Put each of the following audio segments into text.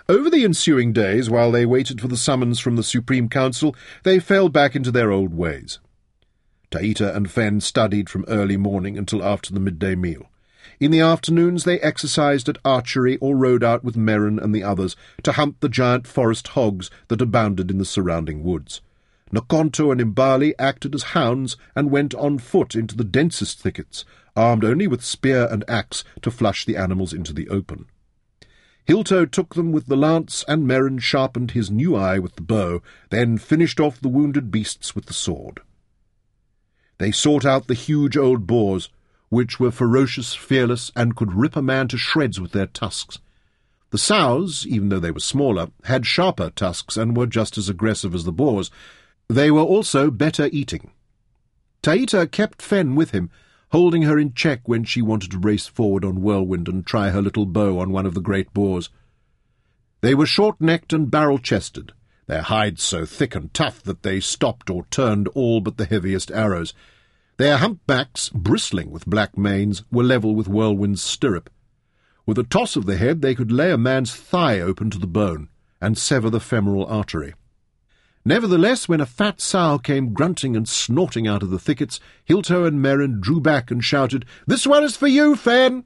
Over the ensuing days, while they waited for the summons from the Supreme Council, they fell back into their old ways. Taita and Fen studied from early morning until after the midday meal. In the afternoons they exercised at archery or rode out with Merrin and the others to hunt the giant forest hogs that abounded in the surrounding woods. Nokonto and Imbali acted as hounds and went on foot into the densest thickets, armed only with spear and axe to flush the animals into the open. Hilto took them with the lance, and Merrin sharpened his new eye with the bow, then finished off the wounded beasts with the sword. They sought out the huge old boars, which were ferocious, fearless, and could rip a man to shreds with their tusks. The sows, even though they were smaller, had sharper tusks and were just as aggressive as the boars. They were also better eating. Taita kept Fen with him, holding her in check when she wanted to race forward on Whirlwind and try her little bow on one of the great boars. They were short-necked and barrel-chested, their hides so thick and tough that they stopped or turned all but the heaviest arrows. Their humpbacks, bristling with black manes, were level with Whirlwind's stirrup. With a toss of the head they could lay a man's thigh open to the bone and sever the femoral artery. Nevertheless, when a fat sow came grunting and snorting out of the thickets, Hilto and Merrin drew back and shouted, "This one is for you, Fen!"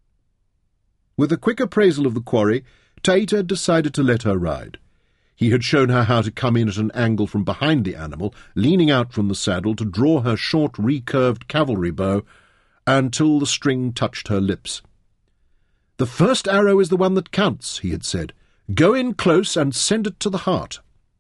With a quick appraisal of the quarry, Taita decided to let her ride. He had shown her how to come in at an angle from behind the animal, leaning out from the saddle to draw her short, recurved cavalry bow until the string touched her lips. "The first arrow is the one that counts," he had said. "Go in close and send it to the heart."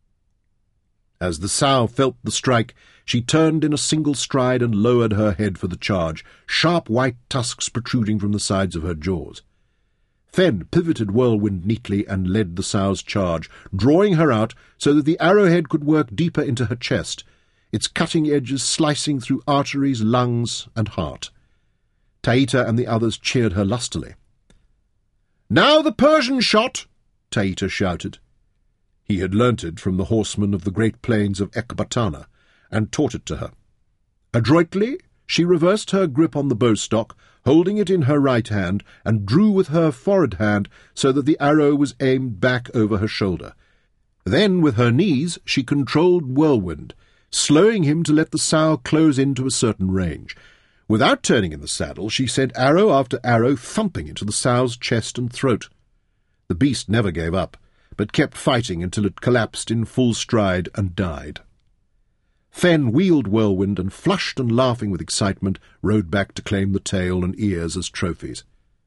As the sow felt the strike, she turned in a single stride and lowered her head for the charge, sharp white tusks protruding from the sides of her jaws. Fen pivoted Whirlwind neatly and led the sow's charge, drawing her out so that the arrowhead could work deeper into her chest, its cutting edges slicing through arteries, lungs, and heart. Taita and the others cheered her lustily. "Now the Persian shot!" Taita shouted. He had learnt it from the horsemen of the great plains of Ekbatana, and taught it to her. Adroitly, she reversed her grip on the bowstock, holding it in her right hand, and drew with her forward hand so that the arrow was aimed back over her shoulder. Then, with her knees, she controlled Whirlwind, slowing him to let the sow close into a certain range. Without turning in the saddle, she sent arrow after arrow thumping into the sow's chest and throat. The beast never gave up, but kept fighting until it collapsed in full stride and died. Fen wheeled Whirlwind and, flushed and laughing with excitement, rode back to claim the tail and ears as trophies.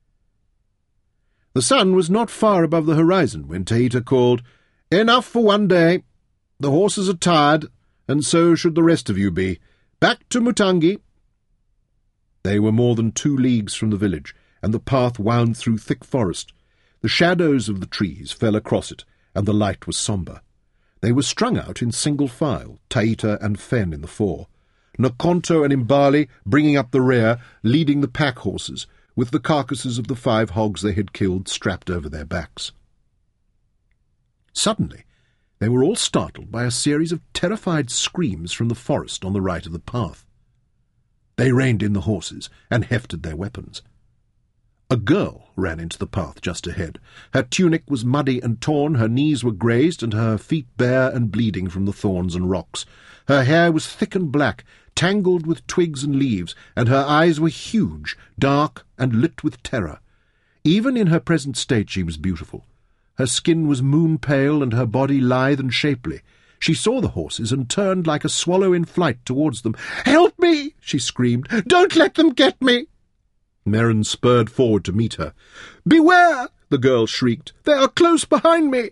The sun was not far above the horizon when Taita called, "Enough for one day. The horses are tired, and so should the rest of you be. Back to Mutangi." They were more than 2 leagues from the village, and the path wound through thick forest. The shadows of the trees fell across it, and the light was sombre. They were strung out in single file, Taita and Fen in the fore, Nokonto and Imbali bringing up the rear, leading the pack horses, with the carcasses of the 5 hogs they had killed strapped over their backs. Suddenly, they were all startled by a series of terrified screams from the forest on the right of the path. They reined in the horses and hefted their weapons. A girl ran into the path just ahead. Her tunic was muddy and torn, her knees were grazed, and her feet bare and bleeding from the thorns and rocks. Her hair was thick and black, tangled with twigs and leaves, and her eyes were huge, dark, and lit with terror. Even in her present state she was beautiful. Her skin was moon-pale, and her body lithe and shapely. She saw the horses and turned like a swallow in flight towards them. "Help me!" she screamed. "Don't let them get me!" Merrin spurred forward to meet her. "Beware!" the girl shrieked. "They are close behind me!"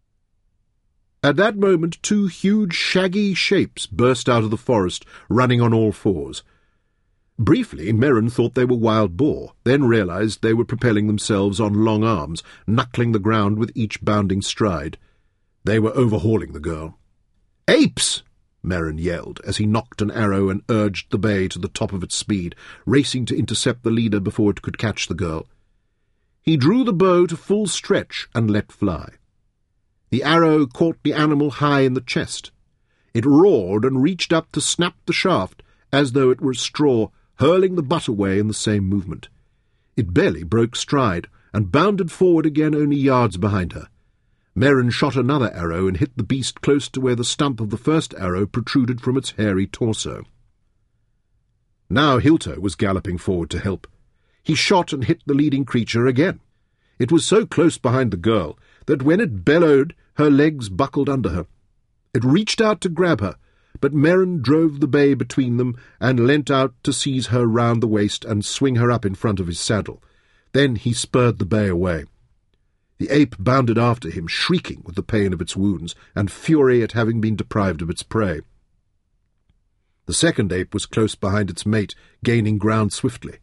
At that moment 2 huge, shaggy shapes burst out of the forest, running on all 4s. Briefly, Merrin thought they were wild boar, then realized they were propelling themselves on long arms, knuckling the ground with each bounding stride. They were overhauling the girl. "Apes!" Merrin yelled, as he nocked an arrow and urged the bay to the top of its speed, racing to intercept the leader before it could catch the girl. He drew the bow to full stretch and let fly. The arrow caught the animal high in the chest. It roared and reached up to snap the shaft, as though it were a straw, hurling the butt away in the same movement. It barely broke stride, and bounded forward again only yards behind her. Merrin shot another arrow and hit the beast close to where the stump of the first arrow protruded from its hairy torso. Now Hilto was galloping forward to help. He shot and hit the leading creature again. It was so close behind the girl that when it bellowed, her legs buckled under her. It reached out to grab her, but Merrin drove the bay between them and leant out to seize her round the waist and swing her up in front of his saddle. Then he spurred the bay away. The ape bounded after him, shrieking with the pain of its wounds and fury at having been deprived of its prey. The second ape was close behind its mate, gaining ground swiftly.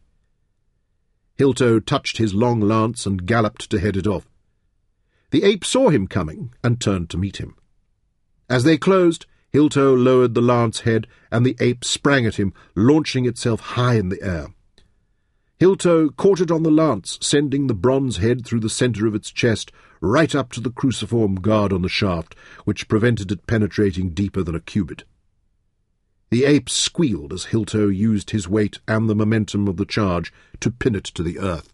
Hilto touched his long lance and galloped to head it off. The ape saw him coming and turned to meet him. As they closed, Hilto lowered the lance head, and the ape sprang at him, launching itself high in the air. Hilto caught it on the lance, sending the bronze head through the centre of its chest, right up to the cruciform guard on the shaft, which prevented it penetrating deeper than a cubit. The ape squealed as Hilto used his weight and the momentum of the charge to pin it to the earth.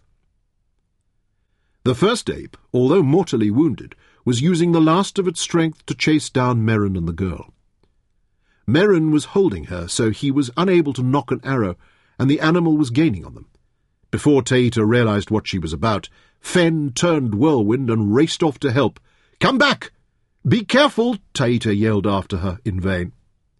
The first ape, although mortally wounded, was using the last of its strength to chase down Merrin and the girl. Merrin was holding her, so he was unable to nock an arrow, and the animal was gaining on them. Before Taita realized what she was about, Fen turned whirlwind and raced off to help. "Come back! Be careful!" Taita yelled after her in vain.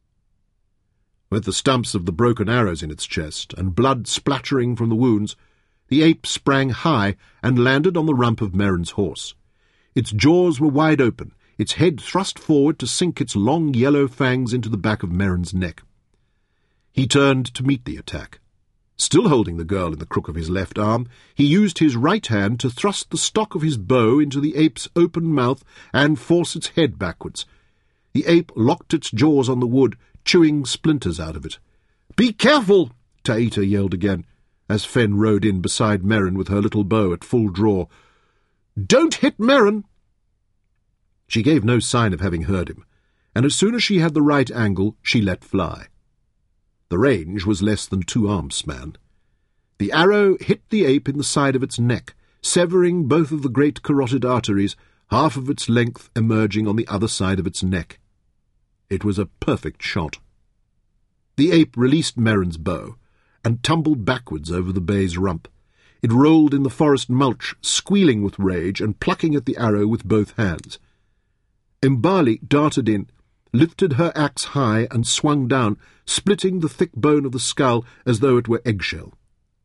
With the stumps of the broken arrows in its chest and blood splattering from the wounds, the ape sprang high and landed on the rump of Merrin's horse. Its jaws were wide open, its head thrust forward to sink its long yellow fangs into the back of Merrin's neck. He turned to meet the attack. Still holding the girl in the crook of his left arm, he used his right hand to thrust the stock of his bow into the ape's open mouth and force its head backwards. The ape locked its jaws on the wood, chewing splinters out of it. "Be careful!" Taita yelled again, as Fen rode in beside Merrin with her little bow at full draw. "Don't hit Merrin!" She gave no sign of having heard him, and as soon as she had the right angle, she let fly. The range was less than 2 arms span. The arrow hit the ape in the side of its neck, severing both of the great carotid arteries, half of its length emerging on the other side of its neck. It was a perfect shot. The ape released Merrin's bow and tumbled backwards over the bay's rump. It rolled in the forest mulch, squealing with rage and plucking at the arrow with both hands. Mbali darted in, lifted her axe high and swung down, splitting the thick bone of the skull as though it were eggshell.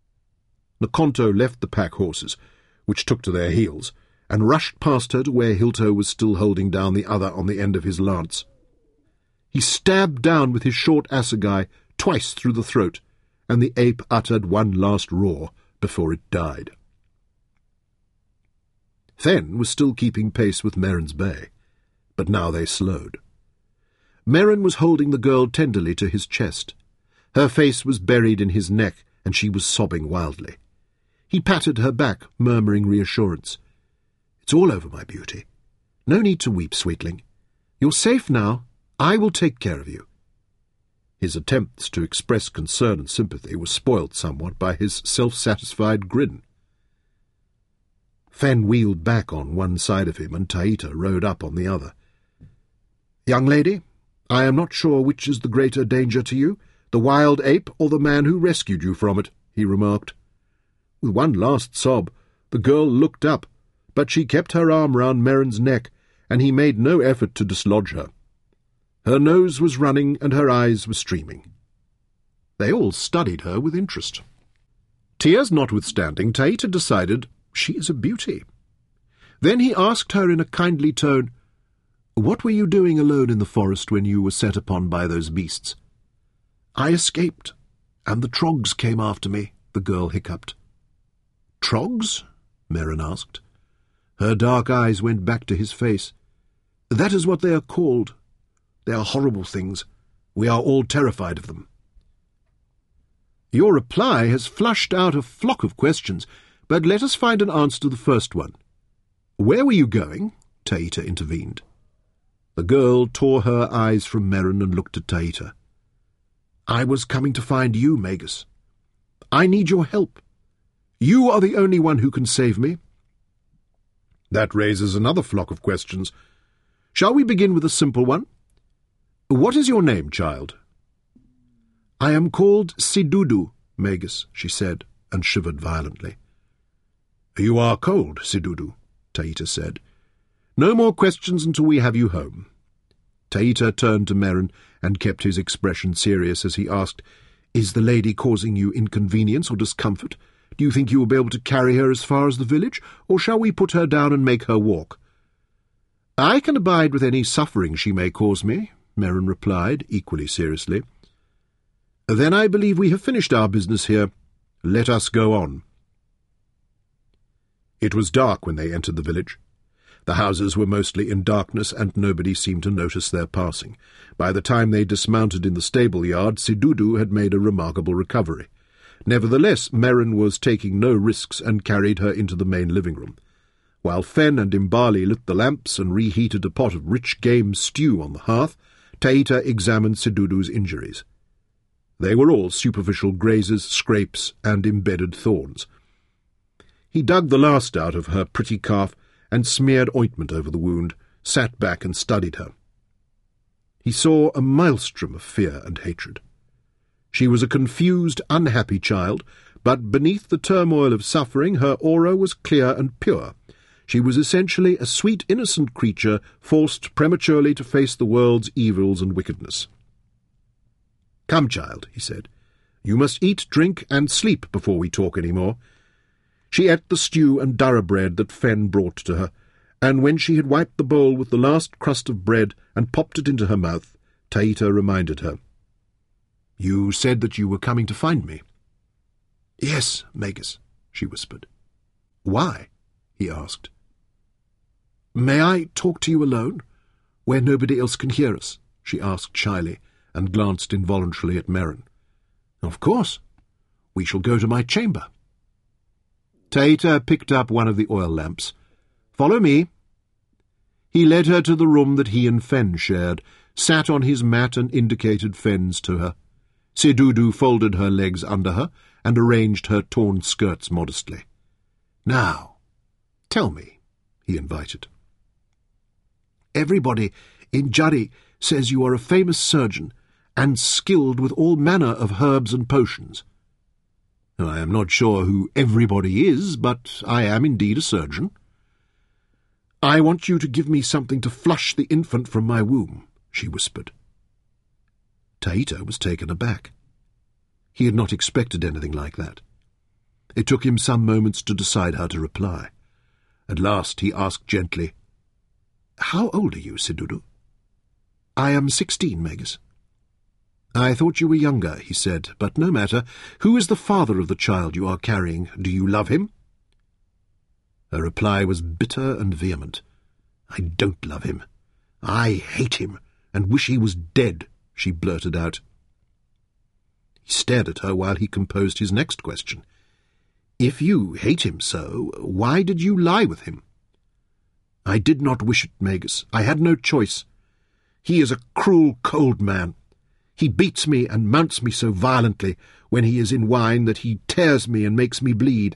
Nkonto left the pack horses, which took to their heels, and rushed past her to where Hilto was still holding down the other on the end of his lance. He stabbed down with his short assegai twice through the throat, and the ape uttered one last roar before it died. Fen was still keeping pace with Merrin's bay, but now they slowed. Merrin was holding the girl tenderly to his chest. Her face was buried in his neck, and she was sobbing wildly. He patted her back, murmuring reassurance. "It's all over, my beauty. No need to weep, sweetling. You're safe now. I will take care of you." His attempts to express concern and sympathy were spoilt somewhat by his self-satisfied grin. Fen wheeled back on one side of him, and Taita rode up on the other. "Young lady, I am not sure which is the greater danger to you, the wild ape or the man who rescued you from it," he remarked. With one last sob, the girl looked up, but she kept her arm round Merrin's neck, and he made no effort to dislodge her. Her nose was running and her eyes were streaming. They all studied her with interest. Tears notwithstanding, Taita decided she is a beauty. Then he asked her in a kindly tone, "What were you doing alone in the forest when you were set upon by those beasts?" "I escaped, and the trogs came after me," the girl hiccuped. "Trogs?" Merrin asked. Her dark eyes went back to his face. "That is what they are called. They are horrible things. We are all terrified of them." "Your reply has flushed out a flock of questions, but let us find an answer to the first one. Where were you going?" Taita intervened. The girl tore her eyes from Merrin and looked at Taita. "I was coming to find you, Magus. I need your help. You are the only one who can save me." That raises another flock of questions. Shall we begin with a simple one? What is your name, child? I am called Sidudu, Magus, she said, and shivered violently. You are cold, Sidudu, Taita said. No more questions until we have you home. Taita turned to Merrin and kept his expression serious as he asked, Is the lady causing you inconvenience or discomfort? Do you think you will be able to carry her as far as the village, or shall we put her down and make her walk? I can abide with any suffering she may cause me, Merrin replied, equally seriously. Then I believe we have finished our business here. Let us go on. It was dark when they entered the village. The houses were mostly in darkness, and nobody seemed to notice their passing. By the time they dismounted in the stable-yard, Sidudu had made a remarkable recovery. Nevertheless, Merrin was taking no risks and carried her into the main living-room. While Fen and Imbali lit the lamps and reheated a pot of rich game stew on the hearth, Taita examined Sidudu's injuries. They were all superficial grazes, scrapes, and embedded thorns. He dug the last out of her pretty calf and smeared ointment over the wound, sat back and studied her. He saw a maelstrom of fear and hatred. She was a confused, unhappy child, but beneath the turmoil of suffering her aura was clear and pure. She was essentially a sweet, innocent creature forced prematurely to face the world's evils and wickedness. Come, child, he said. You must eat, drink, and sleep before we talk any more. She ate the stew and durra bread that Fen brought to her, and when she had wiped the bowl with the last crust of bread and popped it into her mouth, Taita reminded her. You said that you were coming to find me. Yes, Magus, she whispered. Why? He asked. May I talk to you alone, where nobody else can hear us? She asked shyly, and glanced involuntarily at Merrin. Of course. We shall go to my chamber. Taita picked up one of the oil lamps. Follow me. He led her to the room that he and Fen shared, sat on his mat and indicated Fen's to her. Sidudu folded her legs under her and arranged her torn skirts modestly. Now, tell me, he invited. Everybody in Jari says you are a famous surgeon and skilled with all manner of herbs and potions. I am not sure who everybody is, but I am indeed a surgeon. I want you to give me something to flush the infant from my womb, she whispered. Taita was taken aback. He had not expected anything like that. It took him some moments to decide how to reply. At last he asked gently, How old are you, Sidudu? I am 16, Magus. I thought you were younger, he said, but no matter. Who is the father of the child you are carrying? Do you love him? Her reply was bitter and vehement. I don't love him. I hate him, and wish he was dead, she blurted out. He stared at her while he composed his next question. If you hate him so, why did you lie with him? I did not wish it, Magus. I had no choice. He is a cruel, cold man. He beats me and mounts me so violently when he is in wine that he tears me and makes me bleed.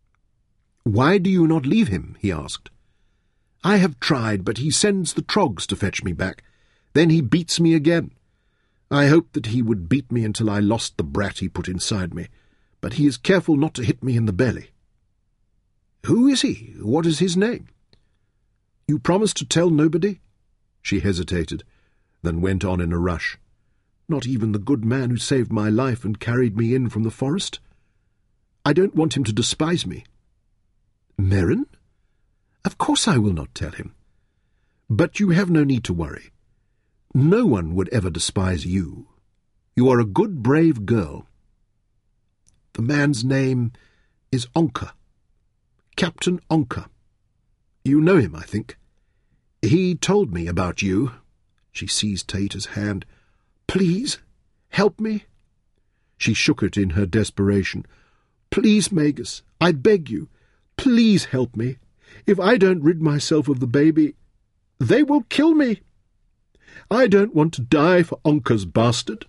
Why do you not leave him? He asked. I have tried, but he sends the trogs to fetch me back. Then he beats me again. I hoped that he would beat me until I lost the brat he put inside me, but he is careful not to hit me in the belly. Who is he? What is his name? You promised to tell nobody? She hesitated, then went on in a rush. Not even the good man who saved my life and carried me in from the forest? I don't want him to despise me. Merrin? Of course I will not tell him. But you have no need to worry. No one would ever despise you. You are a good, brave girl. The man's name is Onka. Captain Onka. You know him, I think. He told me about you. She seized Taita's hand. Please, help me. She shook it in her desperation. Please, Magus, I beg you. Please help me. If I don't rid myself of the baby, they will kill me. I don't want to die for Onka's bastard.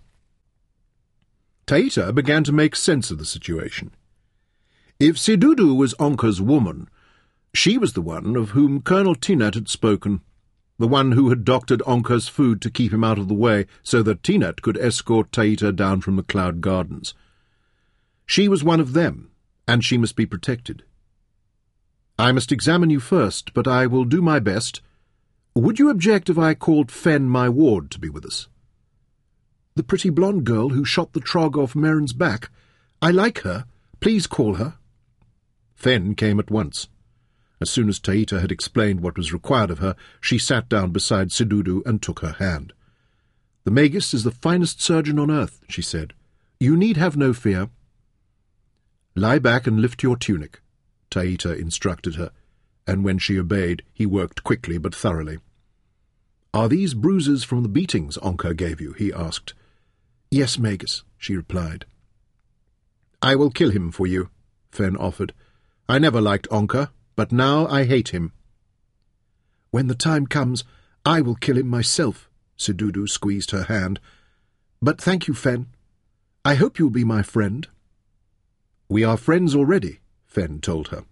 Taita began to make sense of the situation. If Sidudu was Onka's woman, She was the one of whom Colonel Tinat had spoken, the one who had doctored Onka's food to keep him out of the way so that Tinat could escort Taita down from the Cloud Gardens. She was one of them, and she must be protected. I must examine you first, but I will do my best. Would you object if I called Fen, my ward, to be with us? The pretty blonde girl who shot the trog off Merrin's back. I like her. Please call her. Fen came at once. As soon as Taita had explained what was required of her, she sat down beside Sedudu and took her hand. The Magus is the finest surgeon on earth, she said. You need have no fear. Lie back and lift your tunic, Taita instructed her, and when she obeyed, he worked quickly but thoroughly. Are these bruises from the beatings Onka gave you? He asked. Yes, Magus, she replied. I will kill him for you, Fen offered. I never liked Onka, but now I hate him. When the time comes, I will kill him myself, Sedudu squeezed her hand. But thank you, Fen. I hope you'll be my friend. We are friends already, Fen told her.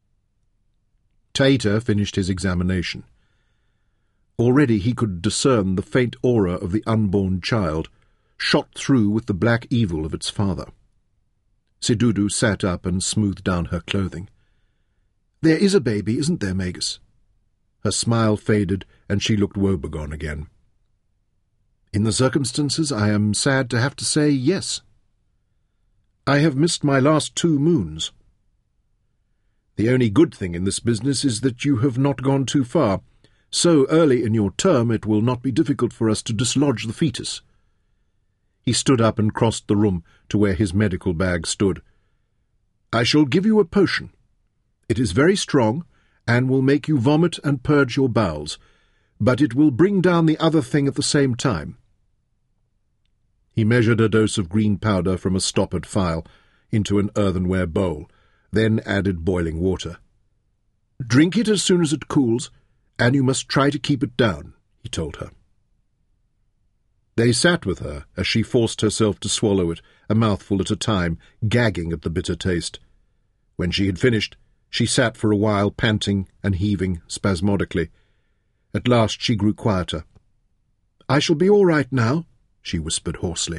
Taita finished his examination. Already he could discern the faint aura of the unborn child, shot through with the black evil of its father. Sedudu sat up and smoothed down her clothing. There is a baby, isn't there, Magus? Her smile faded, and she looked woebegone again. In the circumstances, I am sad to have to say yes. I have missed my last 2 moons. The only good thing in this business is that you have not gone too far. So early in your term it will not be difficult for us to dislodge the fetus. He stood up and crossed the room to where his medical bag stood. I shall give you a potion. It is very strong, and will make you vomit and purge your bowels, but it will bring down the other thing at the same time. He measured a dose of green powder from a stoppered phial into an earthenware bowl, then added boiling water. Drink it as soon as it cools, and you must try to keep it down, he told her. They sat with her as she forced herself to swallow it, a mouthful at a time, gagging at the bitter taste. When she had finished, she sat for a while, panting and heaving spasmodically. At last she grew quieter. I shall be all right now, she whispered hoarsely.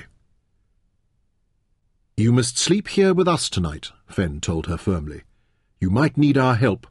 You must sleep here with us tonight, Fen told her firmly. You might need our help.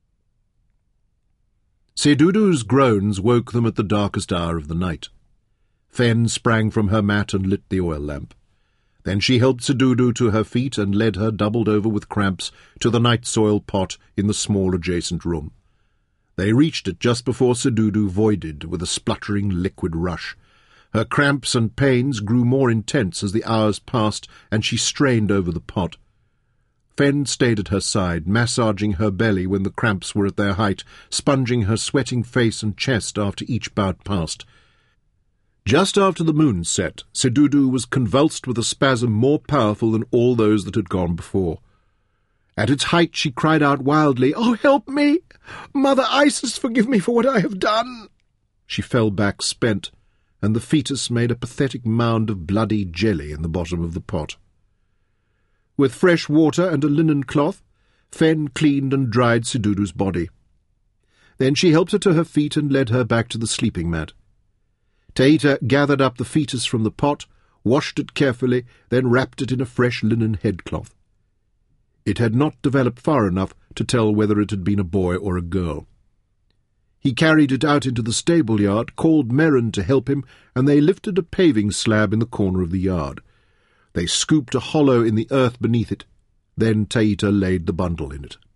Sedudu's groans woke them at the darkest hour of the night. Fen sprang from her mat and lit the oil lamp. Then she helped Sedudu to her feet and led her, doubled over with cramps, to the night soil pot in the small adjacent room. They reached it just before Sedudu voided with a spluttering liquid rush. Her cramps and pains grew more intense as the hours passed, and she strained over the pot. Fen stayed at her side, massaging her belly when the cramps were at their height, sponging her sweating face and chest after each bout passed. Just after the moon set, Sedudu was convulsed with a spasm more powerful than all those that had gone before. At its height she cried out wildly, "Oh, help me! Mother Isis, forgive me for what I have done!" She fell back spent, and the fetus made a pathetic mound of bloody jelly in the bottom of the pot. With fresh water and a linen cloth, Fen cleaned and dried Sedudu's body. Then she helped her to her feet and led her back to the sleeping mat. Taita gathered up the fetus from the pot, washed it carefully, then wrapped it in a fresh linen headcloth. It had not developed far enough to tell whether it had been a boy or a girl. He carried it out into the stable-yard, called Merrin to help him, and they lifted a paving slab in the corner of the yard. They scooped a hollow in the earth beneath it. Then Taita laid the bundle in it.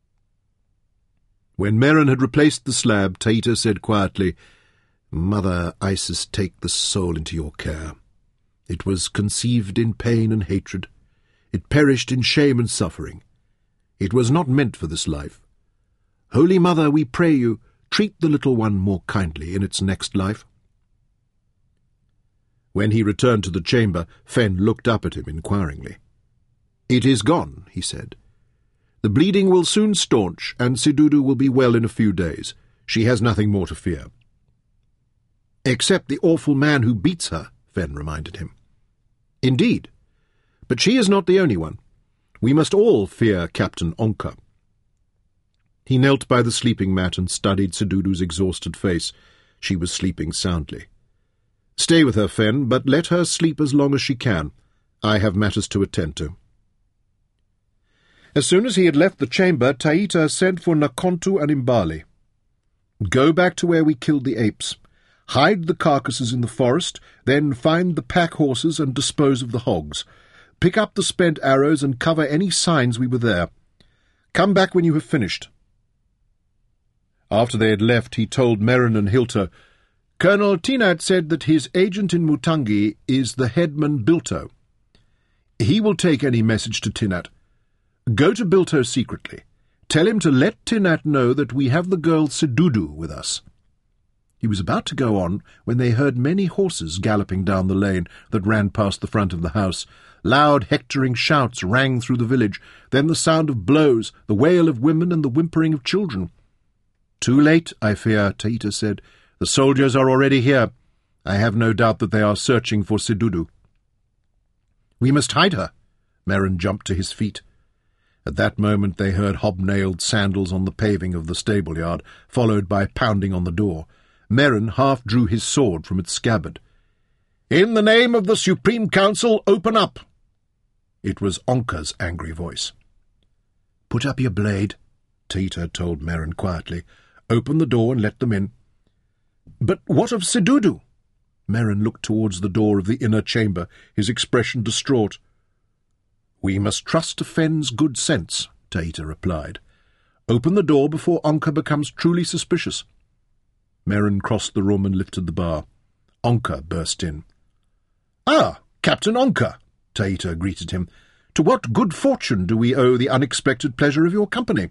When Merrin had replaced the slab, Taita said quietly, "Mother Isis, take the soul into your care. It was conceived in pain and hatred. It perished in shame and suffering. It was not meant for this life. Holy Mother, we pray you, treat the little one more kindly in its next life." When he returned to the chamber, Fen looked up at him inquiringly. "It is gone," he said. "The bleeding will soon staunch, and Sedudu will be well in a few days. She has nothing more to fear." "Except the awful man who beats her," Fen reminded him. "Indeed. But she is not the only one. We must all fear Captain Onka." He knelt by the sleeping mat and studied Sedudu's exhausted face. She was sleeping soundly. "Stay with her, Fen, but let her sleep as long as she can. I have matters to attend to." As soon as he had left the chamber, Taita sent for Nakontu and Imbali. "Go back to where we killed the apes. Hide the carcasses in the forest, then find the pack horses and dispose of the hogs. Pick up the spent arrows and cover any signs we were there. Come back when you have finished." After they had left, he told Merrin and Hilto, "Colonel Tinat said that his agent in Mutangi is the headman Bilto. He will take any message to Tinat. Go to Bilto secretly. Tell him to let Tinat know that we have the girl Sedudu with us." He was about to go on when they heard many horses galloping down the lane that ran past the front of the house. Loud hectoring shouts rang through the village, then the sound of blows, the wail of women and the whimpering of children. "Too late, I fear," Taita said. "The soldiers are already here. I have no doubt that they are searching for Sedudu." "We must hide her." Merrin jumped to his feet. At that moment they heard hobnailed sandals on the paving of the stable-yard, followed by pounding on the door. Merrin half drew his sword from its scabbard. "In the name of the Supreme Council, open up!" It was Onka's angry voice. "Put up your blade," Taita told Merrin quietly. "Open the door and let them in." "But what of Sedudu?" Merrin looked towards the door of the inner chamber, his expression distraught. "We must trust to Fen's good sense," Taita replied. "Open the door before Onka becomes truly suspicious." Merrin crossed the room and lifted the bar. Onka burst in. "Ah, Captain Onka!" Taita greeted him. "To what good fortune do we owe the unexpected pleasure of your company?"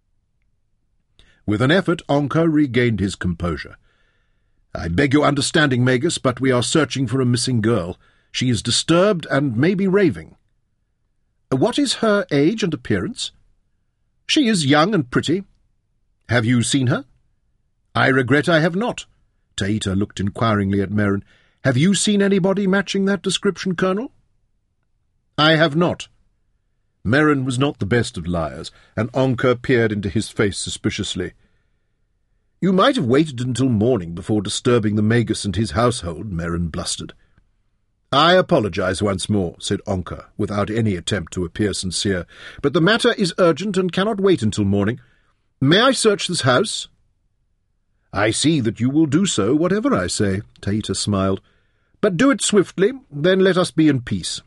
With an effort, Onka regained his composure. "I beg your understanding, Magus, but we are searching for a missing girl. She is disturbed and may be raving." "What is her age and appearance?" "She is young and pretty." "Have you seen her?" "I regret I have not." Taita looked inquiringly at Merrin. "Have you seen anybody matching that description, Colonel?" "I have not." Merrin was not the best of liars, and Onka peered into his face suspiciously. "You might have waited until morning before disturbing the Magus and his household," Merrin blustered. "I apologize once more," said Onka, without any attempt to appear sincere, "but the matter is urgent and cannot wait until morning. May I search this house?" "I see that you will do so, whatever I say," Taita smiled. "But do it swiftly, then let us be in peace."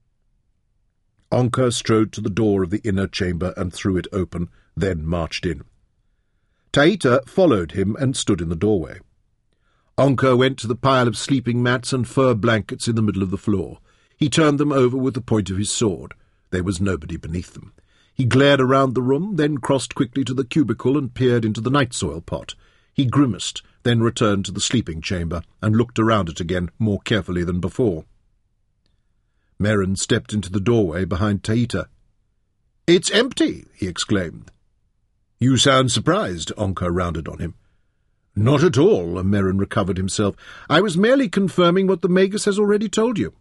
Onka strode to the door of the inner chamber and threw it open, then marched in. Taita followed him and stood in the doorway. Onka went to the pile of sleeping mats and fur blankets in the middle of the floor. He turned them over with the point of his sword. There was nobody beneath them. He glared around the room, then crossed quickly to the cubicle and peered into the night-soil pot. He grimaced, then returned to the sleeping chamber and looked around it again more carefully than before. Merrin stepped into the doorway behind Taita. "It's empty!" he exclaimed. "You sound surprised," Onka rounded on him. "Not at all," Merrin recovered himself. "I was merely confirming what the Magus has already told you."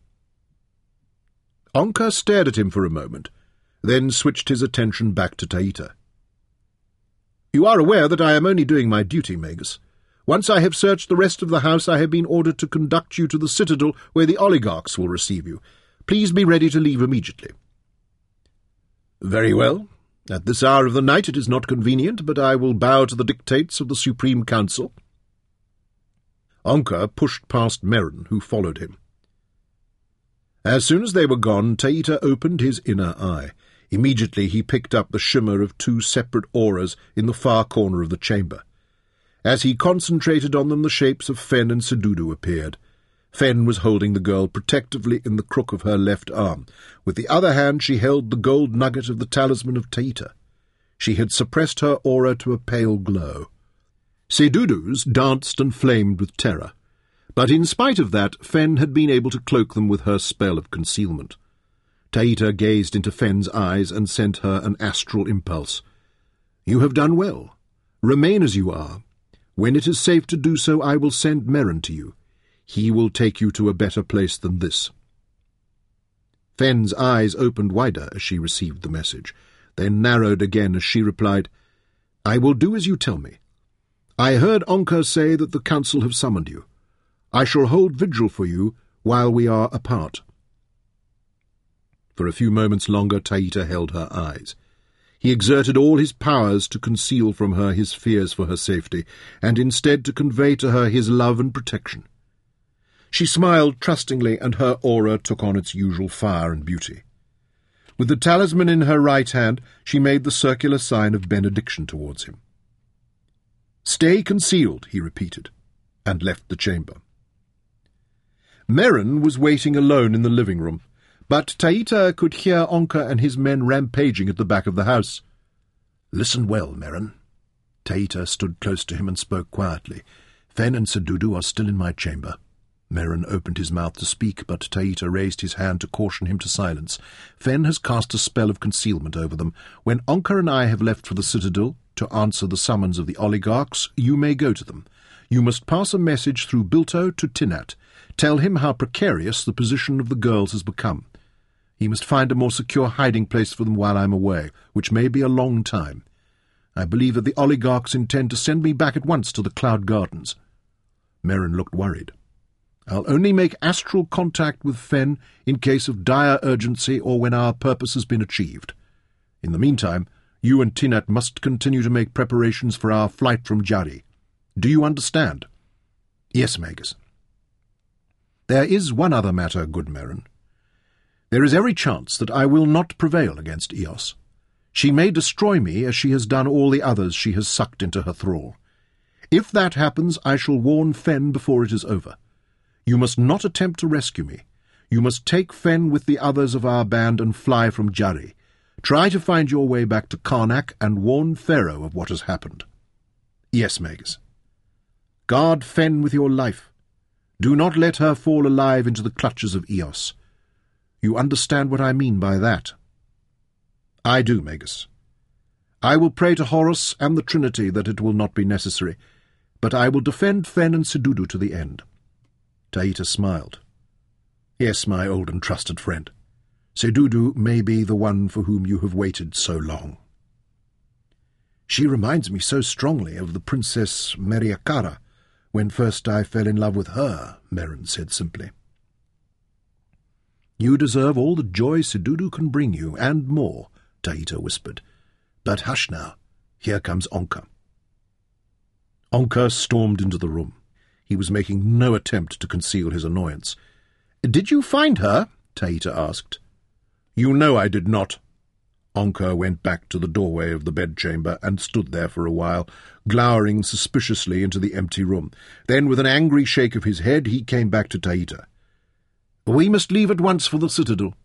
Onka stared at him for a moment, then switched his attention back to Taita. "You are aware that I am only doing my duty, Magus. Once I have searched the rest of the house, I have been ordered to conduct you to the citadel where the oligarchs will receive you. Please be ready to leave immediately." "Very well. At this hour of the night it is not convenient, but I will bow to the dictates of the Supreme Council." Onka pushed past Merrin, who followed him. As soon as they were gone, Taita opened his inner eye. Immediately he picked up the shimmer of two separate auras in the far corner of the chamber. As he concentrated on them, the shapes of Fen and Sedudu appeared. Fen was holding the girl protectively in the crook of her left arm. With the other hand she held the gold nugget of the talisman of Taita. She had suppressed her aura to a pale glow. Sedudu's danced and flamed with terror, but in spite of that, Fen had been able to cloak them with her spell of concealment. Taita gazed into Fen's eyes and sent her an astral impulse. "You have done well. Remain as you are. When it is safe to do so, I will send Merrin to you. He will take you to a better place than this." Fen's eyes opened wider as she received the message, then narrowed again as she replied, "I will do as you tell me. I heard Onker say that the council have summoned you. I shall hold vigil for you while we are apart." For a few moments longer Taita held her eyes. He exerted all his powers to conceal from her his fears for her safety, and instead to convey to her his love and protection. She smiled trustingly, and her aura took on its usual fire and beauty. With the talisman in her right hand, she made the circular sign of benediction towards him. "Stay concealed," he repeated, and left the chamber. Merrin was waiting alone in the living room, but Taita could hear Onker and his men rampaging at the back of the house. "Listen well, Merrin." Taita stood close to him and spoke quietly. "Fen and Sedudu are still in my chamber." Merrin opened his mouth to speak, but Taita raised his hand to caution him to silence. "Fen has cast a spell of concealment over them. When Onker and I have left for the citadel to answer the summons of the oligarchs, you may go to them. You must pass a message through Bilto to Tinat. Tell him how precarious the position of the girls has become. He must find a more secure hiding place for them while I am away, which may be a long time. I believe that the oligarchs intend to send me back at once to the Cloud Gardens." Merrin looked worried. "I'll only make astral contact with Fen in case of dire urgency or when our purpose has been achieved. In the meantime, you and Tinat must continue to make preparations for our flight from Jari. Do you understand?" "Yes, Magus." "There is one other matter, good Merrin. There is every chance that I will not prevail against Eos. She may destroy me as she has done all the others she has sucked into her thrall. If that happens, I shall warn Fen before it is over. You must not attempt to rescue me. You must take Fen with the others of our band and fly from Jari. Try to find your way back to Karnak and warn Pharaoh of what has happened." "Yes, Magus." "Guard Fen with your life. Do not let her fall alive into the clutches of Eos. You understand what I mean by that?" "I do, Magus. I will pray to Horus and the Trinity that it will not be necessary, but I will defend Fen and Sedudu to the end." Taita smiled. "Yes, my old and trusted friend. Sedudu may be the one for whom you have waited so long." "She reminds me so strongly of the Princess Meriakara when first I fell in love with her," Merrin said simply. "You deserve all the joy Sedudu can bring you, and more," Taita whispered. "But hush now. Here comes Onker." Onker stormed into the room. He was making no attempt to conceal his annoyance. "Did you find her?" Taita asked. "You know I did not." Onker went back to the doorway of the bedchamber and stood there for a while, glowering suspiciously into the empty room. Then, with an angry shake of his head, he came back to Taita. "We must leave at once for the citadel.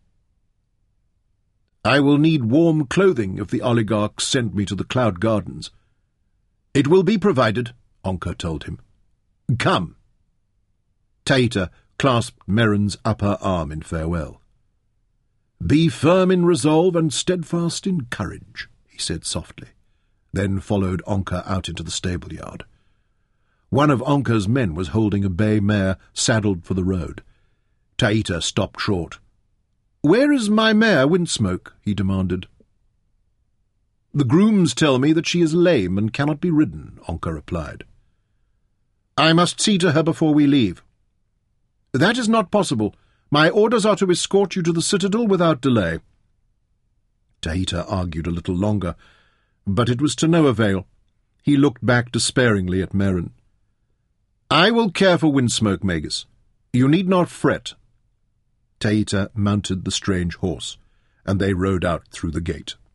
I will need warm clothing if the oligarchs send me to the Cloud Gardens." "It will be provided," Onker told him. "Come." Taita clasped Merrin's upper arm in farewell. "Be firm in resolve and steadfast in courage," he said softly, then followed Onker out into the stable-yard. One of Onker's men was holding a bay mare saddled for the road. Taita stopped short. "Where is my mare, Windsmoke?" he demanded. "The grooms tell me that she is lame and cannot be ridden," Onker replied. "I must see to her before we leave." "That is not possible. My orders are to escort you to the citadel without delay." Taita argued a little longer, but it was to no avail. He looked back despairingly at Merrin. "I will care for Windsmoke, Magus. You need not fret." Taita mounted the strange horse, and they rode out through the gate.